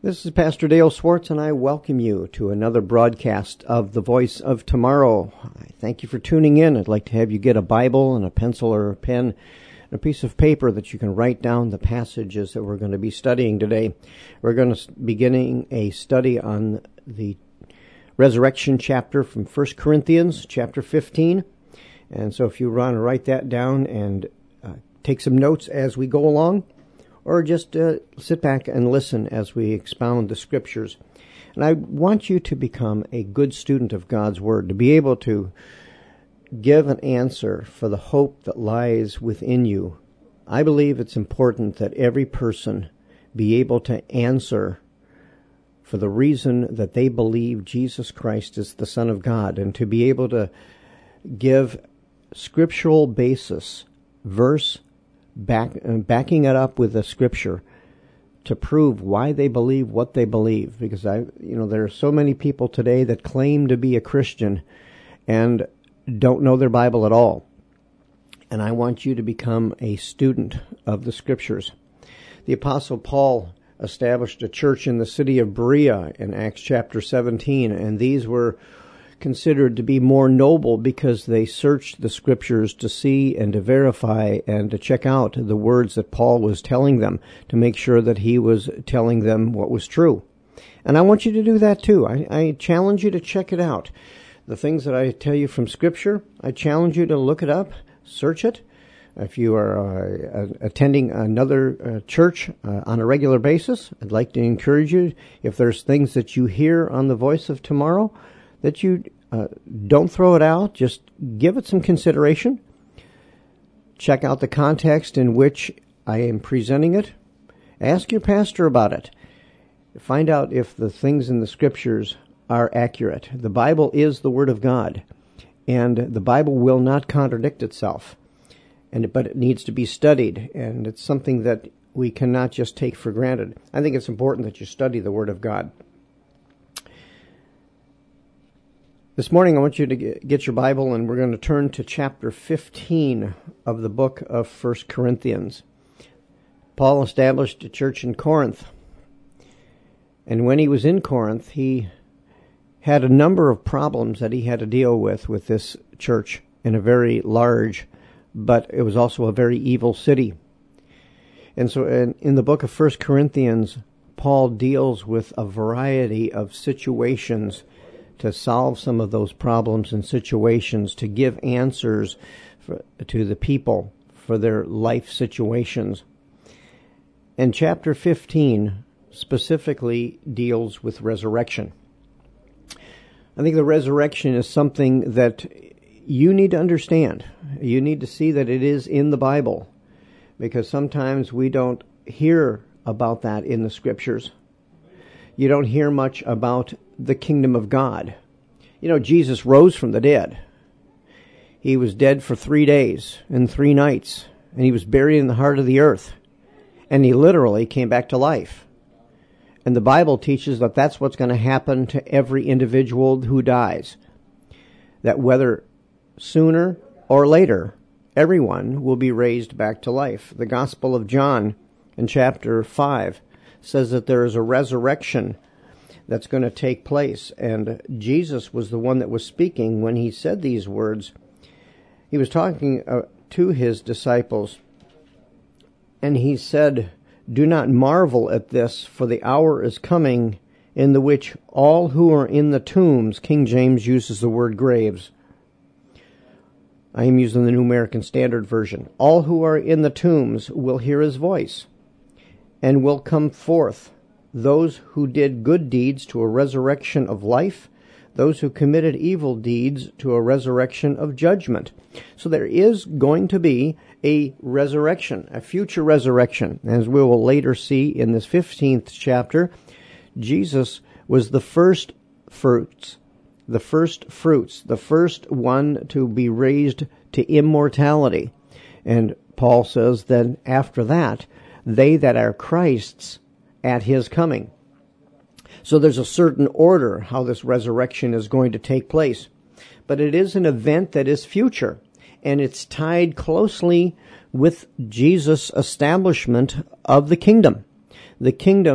This is Pastor Dale Swartz, and I welcome you to another broadcast of The Voice of Tomorrow. I thank you for tuning in. I'd like to have you get a Bible and a pencil or a pen and a piece of paper that you can write down the passages that we're going to be studying today. We're going to be beginning a study on the resurrection chapter from 1 Corinthians chapter 15. And so if you want to write that down and take some notes as we go along, or just sit back and listen as we expound the Scriptures. And I want you to become a good student of God's Word, to be able to give an answer for the hope that lies within you. I believe it's important that every person be able to answer for the reason that they believe Jesus Christ is the Son of God, and to be able to give scriptural basis, backing it up with the Scripture to prove why they believe what they believe. Because there are so many people today that claim to be a Christian and don't know their Bible at all. And I want you to become a student of the Scriptures. The Apostle Paul established a church in the city of Berea in Acts chapter 17, and these were considered to be more noble because they searched the Scriptures to see and to verify and to check out the words that Paul was telling them, to make sure that he was telling them what was true. And I want you to do that too. I challenge you to check it out. The things that I tell you from Scripture, I challenge you to look it up, search it. If you are attending another church on a regular basis, I'd like to encourage you, if there's things that you hear on the Voice of Tomorrow, that you don't throw it out, just give it some consideration. Check out the context in which I am presenting it. Ask your pastor about it. Find out if the things in the Scriptures are accurate. The Bible is the Word of God, and the Bible will not contradict itself. But it needs to be studied, and it's something that we cannot just take for granted. I think it's important that you study the Word of God. This morning I want you to get your Bible, and we're going to turn to chapter 15 of the book of 1 Corinthians. Paul established a church in Corinth, and when he was in Corinth, he had a number of problems that he had to deal with this church in a very large, but it was also a very evil city. And so in the book of 1 Corinthians, Paul deals with a variety of situations to solve some of those problems and situations, to give answers to the people for their life situations. And chapter 15 specifically deals with resurrection. I think the resurrection is something that you need to understand. You need to see that it is in the Bible, because sometimes we don't hear about that in the Scriptures. You don't hear much about the kingdom of God. Jesus rose from the dead. He was dead for 3 days and 3 nights, and he was buried in the heart of the earth. And he literally came back to life. And the Bible teaches that that's what's going to happen to every individual who dies. That whether sooner or later, everyone will be raised back to life. The Gospel of John in chapter 5 says that there is a resurrection that's going to take place. And Jesus was the one that was speaking when he said these words. He was talking to his disciples, and he said, "Do not marvel at this, for the hour is coming in the which all who are in the tombs," King James uses the word graves. I am using the New American Standard Version. "All who are in the tombs will hear his voice, and will come forth, those who did good deeds to a resurrection of life, those who committed evil deeds to a resurrection of judgment." So there is going to be a resurrection, a future resurrection. As we will later see in this 15th chapter, Jesus was the first fruits, the first one to be raised to immortality. And Paul says that after that, they that are Christ's at his coming. So there's a certain order how this resurrection is going to take place. But it is an event that is future, and it's tied closely with Jesus' establishment of the kingdom. The kingdom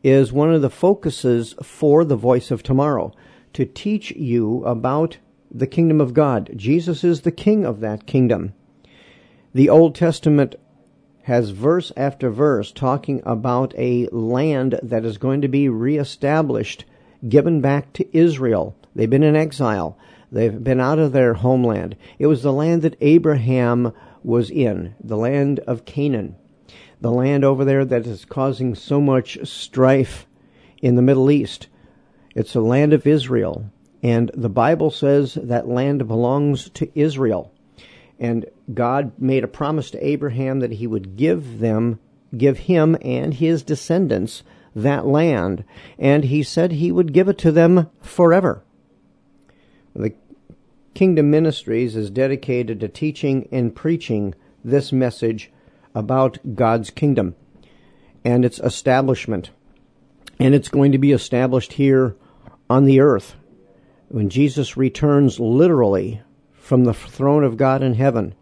is one of the focuses for the Voice of Tomorrow, to teach you about the kingdom of God. Jesus is the king of that kingdom. The Old Testament has verse after verse talking about a land that is going to be reestablished, given back to Israel. They've been in exile. They've been out of their homeland. It was the land that Abraham was in, the land of Canaan, the land over there that is causing so much strife in the Middle East. It's the land of Israel, and the Bible says that land belongs to Israel. And God made a promise to Abraham that he would give him and his descendants that land, and he said he would give it to them forever. The Kingdom Ministries is dedicated to teaching and preaching this message about God's kingdom and its establishment. And it's going to be established here on the earth when Jesus returns literally from the throne of God in heaven.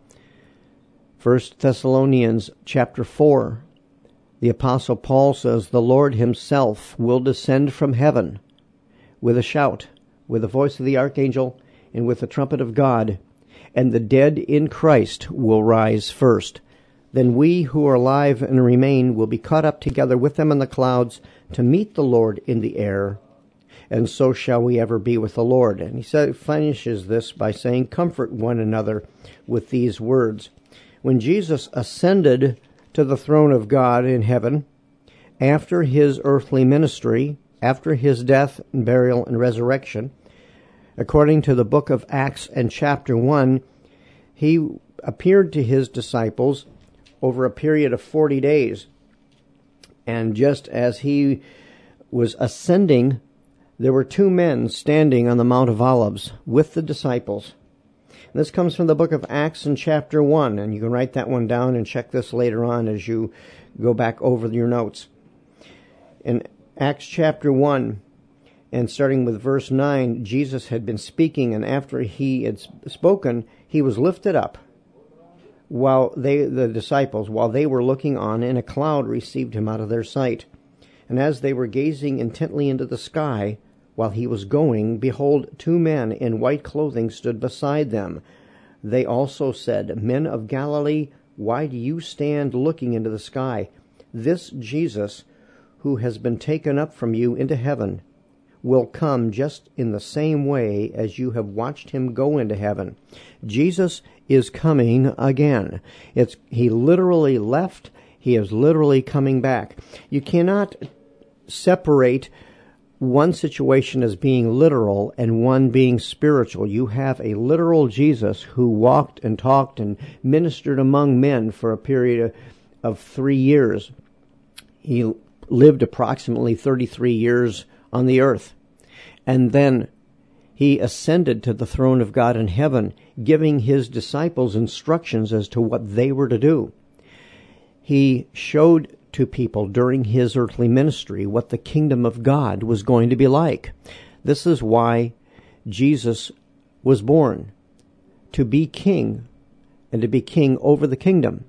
1 Thessalonians chapter 4, the Apostle Paul says, "The Lord himself will descend from heaven with a shout, with the voice of the archangel, and with the trumpet of God, and the dead in Christ will rise first. Then we who are alive and remain will be caught up together with them in the clouds to meet the Lord in the air, and so shall we ever be with the Lord." And he finishes this by saying, "Comfort one another with these words." When Jesus ascended to the throne of God in heaven, after his earthly ministry, after his death and burial and resurrection, according to the book of Acts and chapter 1, he appeared to his disciples over a period of 40 days. And just as he was ascending, there were two men standing on the Mount of Olives with the disciples. And this comes from the book of Acts in chapter 1, and you can write that one down and check this later on as you go back over your notes. In Acts chapter 1, and starting with verse 9, Jesus had been speaking, and after he had spoken, he was lifted up, while the disciples, while they were looking on, and a cloud received him out of their sight. And as they were gazing intently into the sky, while he was going, behold, two men in white clothing stood beside them. They also said, "Men of Galilee, why do you stand looking into the sky? This Jesus, who has been taken up from you into heaven, will come just in the same way as you have watched him go into heaven." Jesus is coming again. He literally left. He is literally coming back. You cannot separate one situation as being literal and one being spiritual. You have a literal Jesus who walked and talked and ministered among men for a period of 3 years. He lived approximately 33 years on the earth. And then he ascended to the throne of God in heaven, giving his disciples instructions as to what they were to do. He showed to people during his earthly ministry what the kingdom of God was going to be like. This is why Jesus was born, to be king, and to be king over the kingdom.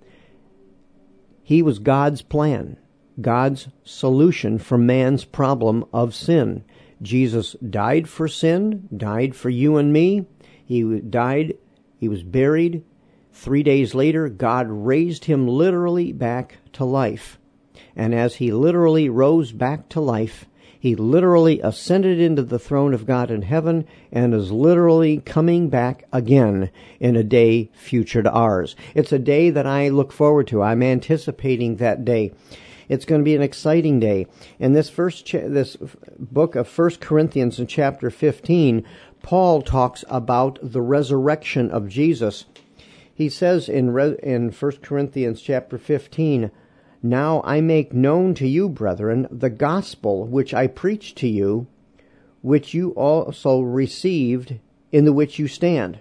He was God's plan, God's solution for man's problem of sin. Jesus died for sin, died for you and me. He died, he was buried. 3 days later, God raised him literally back to life. And as he literally rose back to life, he literally ascended into the throne of God in heaven and is literally coming back again in a day future to ours. It's a day that I look forward to. I'm anticipating that day. It's going to be an exciting day. In this this book of 1 Corinthians in chapter 15, Paul talks about the resurrection of Jesus. He says in 1 Corinthians chapter 15, "Now I make known to you, brethren, the gospel which I preached to you, which you also received, in the which you stand,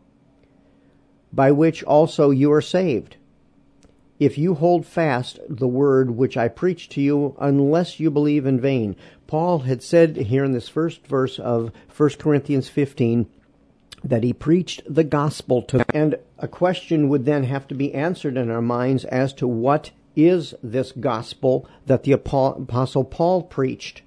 by which also you are saved, if you hold fast the word which I preached to you, unless you believe in vain." Paul had said here in this first verse of 1 Corinthians 15 that he preached the gospel to them. And a question would then have to be answered in our minds as to what is this gospel that the Apostle Paul preached.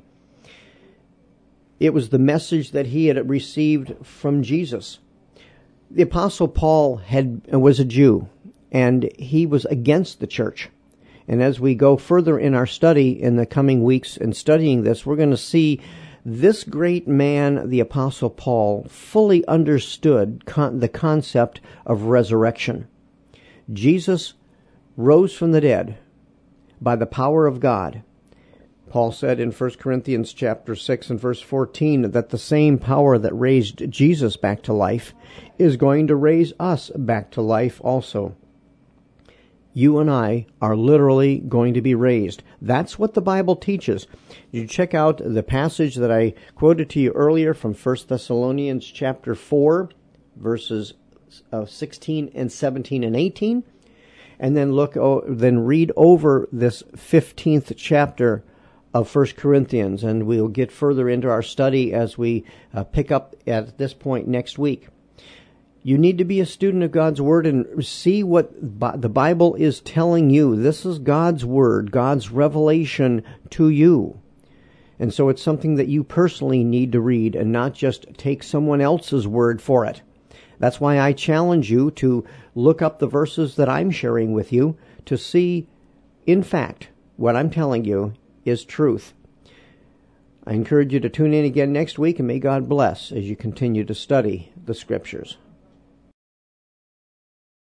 It was the message that he had received from Jesus. The Apostle Paul was a Jew, and he was against the church. And as we go further in our study in the coming weeks and studying this, we're going to see this great man, the Apostle Paul, fully understood the concept of resurrection. Jesus rose from the dead by the power of God. Paul said in 1 Corinthians chapter 6 and verse 14 that the same power that raised Jesus back to life is going to raise us back to life also. You and I are literally going to be raised. That's what the Bible teaches. You check out the passage that I quoted to you earlier from 1 Thessalonians chapter 4, verses 16 and 17 and 18, and then read over this 15th chapter of 1 Corinthians, and we'll get further into our study as we pick up at this point next week. You need to be a student of God's Word and see what the Bible is telling you. This is God's Word, God's revelation to you. And so it's something that you personally need to read and not just take someone else's word for it. That's why I challenge you to look up the verses that I'm sharing with you to see, in fact, what I'm telling you is truth. I encourage you to tune in again next week, and may God bless as you continue to study the Scriptures.